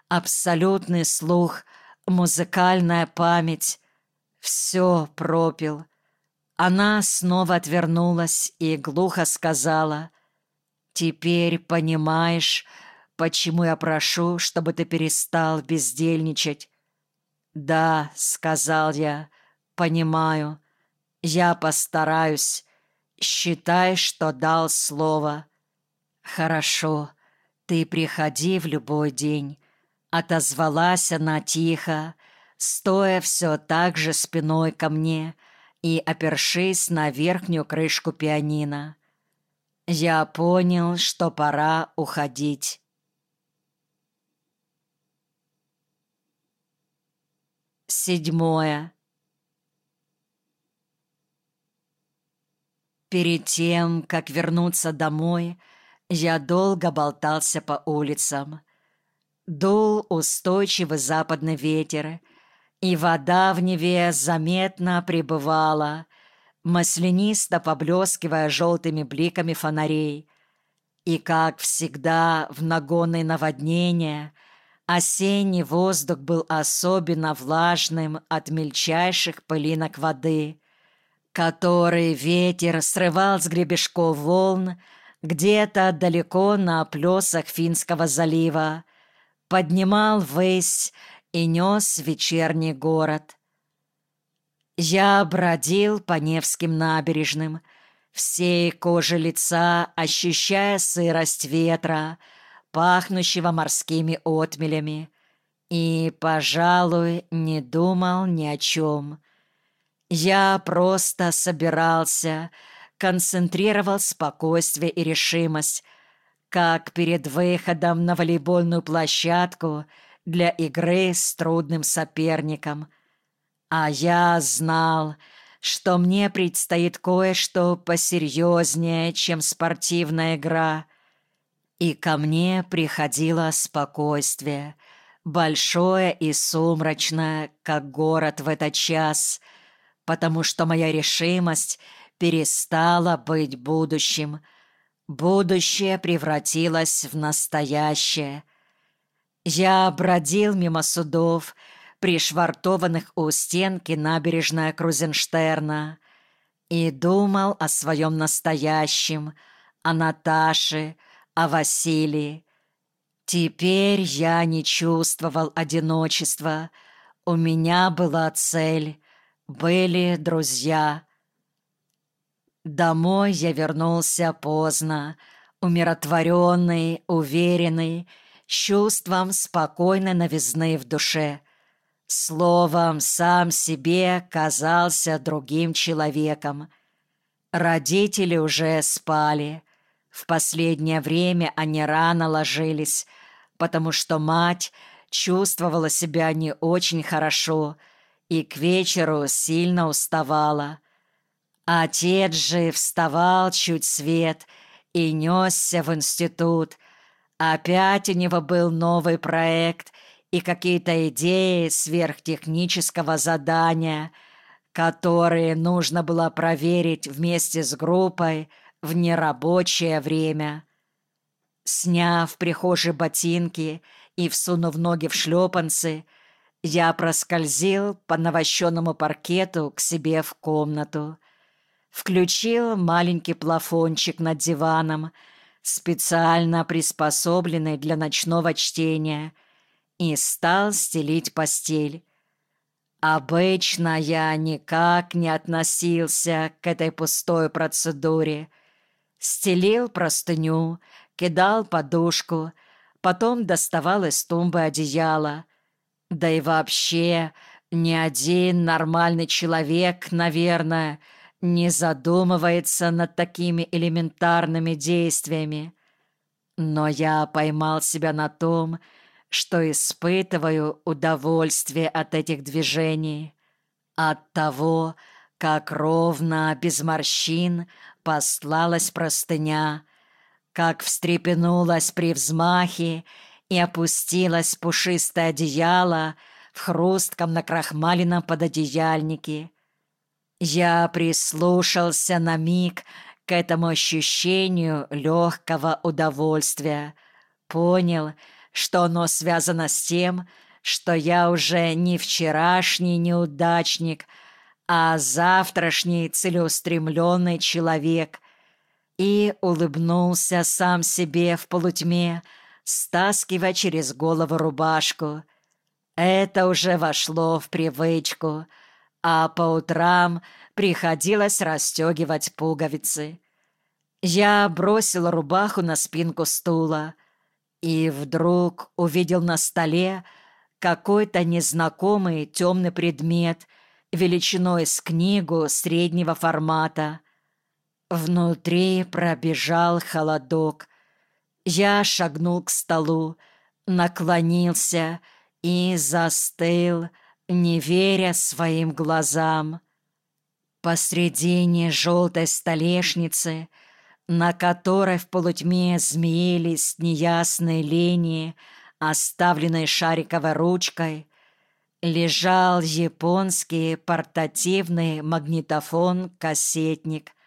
абсолютный слух, музыкальная память. Все пропил. Она снова отвернулась и глухо сказала: «Теперь понимаешь, почему я прошу, чтобы ты перестал бездельничать?» «Да», — сказал я, — «понимаю. Я постараюсь. Считай, что дал слово». «Хорошо, ты приходи в любой день», — отозвалась она тихо, стоя все так же спиной ко мне и опершись на верхнюю крышку пианино. Я понял, что пора уходить. 7. Перед тем, как вернуться домой, я долго болтался по улицам. Дул устойчивый западный ветер, и вода в Неве заметно прибывала, маслянисто поблескивая желтыми бликами фонарей. И, как всегда, в нагоны наводнения осенний воздух был особенно влажным от мельчайших пылинок воды, который ветер срывал с гребешков волн где-то далеко на плесах Финского залива, поднимал ввысь и нес в вечерний город. Я бродил по Невским набережным, всей кожей лица ощущая сырость ветра, пахнущего морскими отмелями, и, пожалуй, не думал ни о чем. Я просто собирался, концентрировал спокойствие и решимость, как перед выходом на волейбольную площадку для игры с трудным соперником. А я знал, что мне предстоит кое-что посерьезнее, чем спортивная игра. И ко мне приходило спокойствие, большое и сумрачное, как город в этот час, потому что моя решимость перестала быть будущим. Будущее превратилось в настоящее. Я бродил мимо судов, пришвартованных у стенки набережной Крузенштерна, и думал о своем настоящем, о Наташе, о Василии. Теперь я не чувствовал одиночества. У меня была цель, были друзья. Домой я вернулся поздно, умиротворенный, уверенный, с чувством спокойной новизны в душе. Словом, сам себе казался другим человеком. Родители уже спали. В последнее время они рано ложились, потому что мать чувствовала себя не очень хорошо и к вечеру сильно уставала. Отец же вставал чуть свет и несся в институт. Опять у него был новый проект и какие-то идеи сверхтехнического задания, которые нужно было проверить вместе с группой в нерабочее время. Сняв в прихожей ботинки и всунув ноги в шлепанцы, я проскользил по навощенному паркету к себе в комнату. Включил маленький плафончик над диваном, специально приспособленный для ночного чтения, и стал стелить постель. Обычно я никак не относился к этой пустой процедуре. Стелил простыню, кидал подушку, потом доставал из тумбы одеяло. Да и вообще, ни один нормальный человек, наверное, не задумывается над такими элементарными действиями. Но я поймал себя на том, что испытываю удовольствие от этих движений, от того, как ровно, без морщин постлалась простыня, как встрепенулась при взмахе и опустилось пушистое одеяло в хрустком накрахмаленном пододеяльнике. Я прислушался на миг к этому ощущению легкого удовольствия, понял, что оно связано с тем, что я уже не вчерашний неудачник, а завтрашний целеустремленный человек, и улыбнулся сам себе в полутьме, стаскивая через голову рубашку. Это уже вошло в привычку, а по утрам приходилось расстегивать пуговицы. Я бросил рубаху на спинку стула и вдруг увидел на столе какой-то незнакомый темный предмет величиной с книгу среднего формата. Внутри пробежал холодок. Я шагнул к столу, наклонился и застыл, не веря своим глазам. Посредине желтой столешницы, на которой в полутьме змеились неясные линии, оставленные шариковой ручкой, лежал японский портативный магнитофон-кассетник.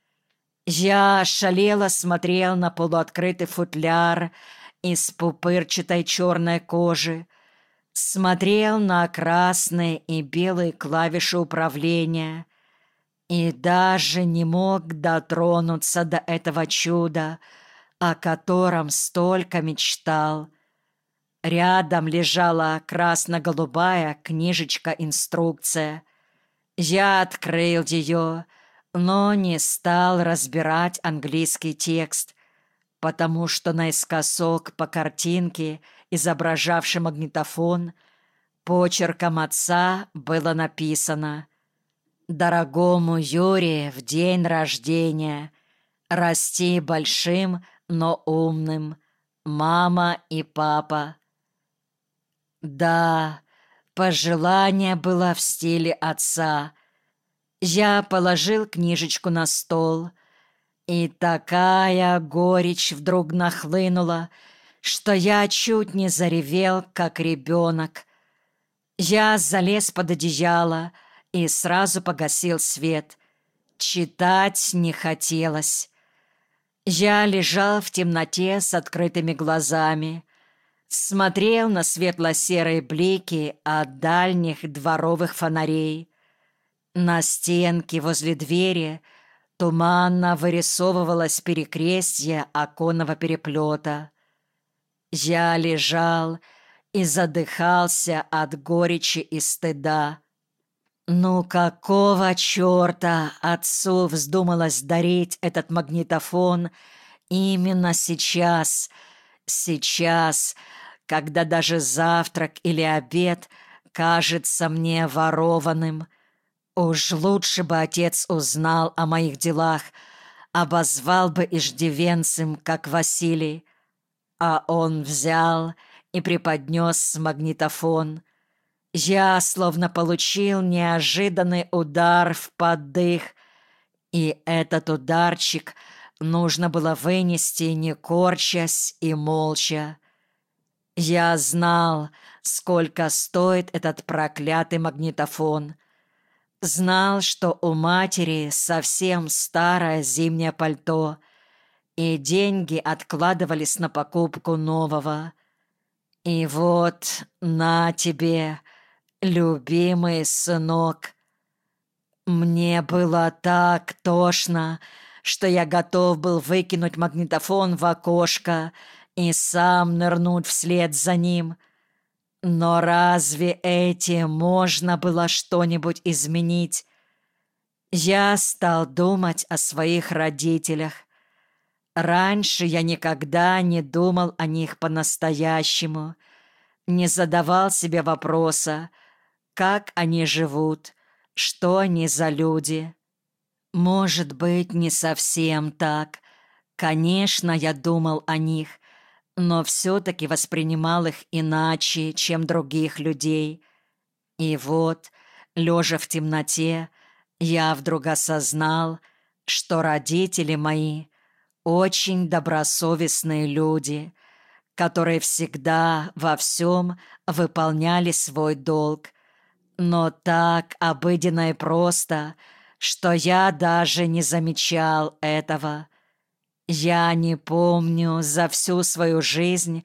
Я ошалело смотрел на полуоткрытый футляр из пупырчатой черной кожи, смотрел на красные и белые клавиши управления и даже не мог дотронуться до этого чуда, о котором столько мечтал. Рядом лежала красно-голубая книжечка-инструкция. Я открыл ее, но не стал разбирать английский текст, потому что наискосок по картинке, изображавшей магнитофон, почерком отца было написано: «Дорогому Юре в день рождения, расти большим, но умным, мама и папа». Да, пожелание было в стиле отца. Я положил книжечку на стол, и такая горечь вдруг нахлынула, что я чуть не заревел, как ребенок. Я залез под одеяло и сразу погасил свет. Читать не хотелось. Я лежал в темноте с открытыми глазами, смотрел на светло-серые блики от дальних дворовых фонарей. На стенке возле двери туманно вырисовывалось перекрестье оконного переплета. Я лежал и задыхался от горечи и стыда. Ну какого черта отцу вздумалось дарить этот магнитофон именно сейчас, когда даже завтрак или обед кажется мне ворованным? Уж лучше бы отец узнал о моих делах, обозвал бы иждивенцем, как Василий. А он взял и преподнес магнитофон. Я словно получил неожиданный удар в поддых, и этот ударчик нужно было вынести, не корчась и молча. Я знал, сколько стоит этот проклятый магнитофон. Знал, что у матери совсем старое зимнее пальто, и деньги откладывались на покупку нового. И вот на тебе, любимый сынок. Мне было так тошно, что я готов был выкинуть магнитофон в окошко и сам нырнуть вслед за ним. Но разве этим можно было что-нибудь изменить? Я стал думать о своих родителях. Раньше я никогда не думал о них по-настоящему, не задавал себе вопроса, как они живут, что они за люди. Может быть, не совсем так. Конечно, я думал о них, но все-таки воспринимал их иначе, чем других людей. И вот, лежа в темноте, я вдруг осознал, что родители мои очень добросовестные люди, которые всегда во всем выполняли свой долг, но так обыденно и просто, что я даже не замечал этого. Я не помню за всю свою жизнь,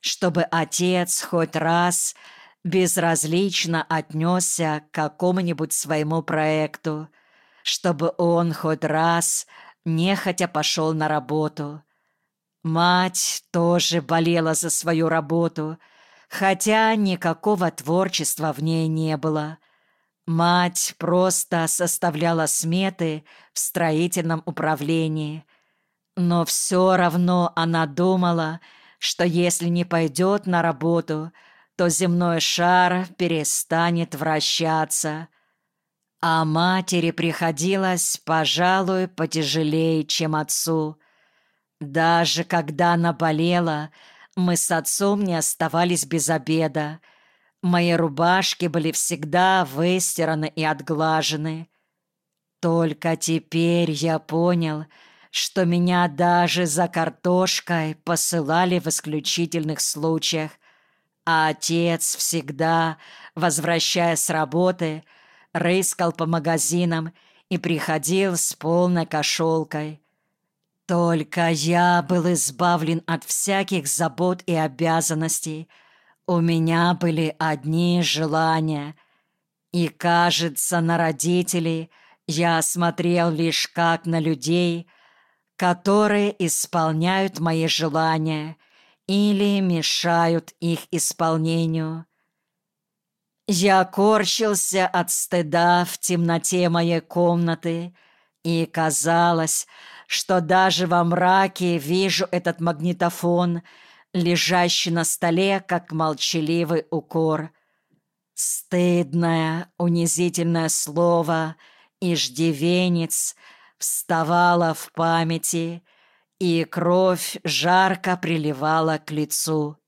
чтобы отец хоть раз безразлично отнесся к какому-нибудь своему проекту, чтобы он хоть раз нехотя пошел на работу. Мать тоже болела за свою работу, хотя никакого творчества в ней не было. Мать просто составляла сметы в строительном управлении, но все равно она думала, что если не пойдет на работу, то земной шар перестанет вращаться. А матери приходилось, пожалуй, потяжелее, чем отцу. Даже когда она болела, мы с отцом не оставались без обеда. Мои рубашки были всегда выстираны и отглажены. Только теперь я понял, что меня даже за картошкой посылали в исключительных случаях, а отец всегда, возвращаясь с работы, рыскал по магазинам и приходил с полной кошелкой. Только я был избавлен от всяких забот и обязанностей. У меня были одни желания. И, кажется, на родителей я смотрел лишь как на людей, которые исполняют мои желания или мешают их исполнению. Я корчился от стыда в темноте моей комнаты, и казалось, что даже во мраке вижу этот магнитофон, лежащий на столе, как молчаливый укор. Стыдное, унизительное слово «иждивенец» вставало в памяти, и кровь жарко приливала к лицу.